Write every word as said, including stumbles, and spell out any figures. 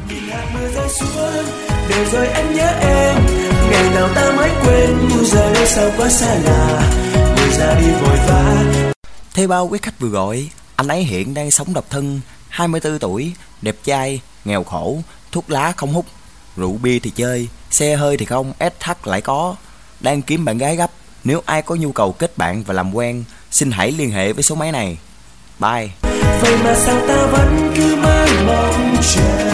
Nhìn hạt mưa rơi xuống, để rồi anh nhớ em. Ngày nào ta mới quên, nhưng giờ đây sao quá xa lạ. Người ra đi vội vã. Theo bao quý khách vừa gọi, anh ấy hiện đang sống độc thân, hai mươi tư tuổi, đẹp trai, nghèo khổ, thuốc lá không hút, rượu bia thì chơi, xe hơi thì không, ét hát lại có. Đang kiếm bạn gái gấp. Nếu ai có nhu cầu kết bạn và làm quen, xin hãy liên hệ với số máy này. Bye. Vậy mà sao ta vẫn cứ mãi mong chờ.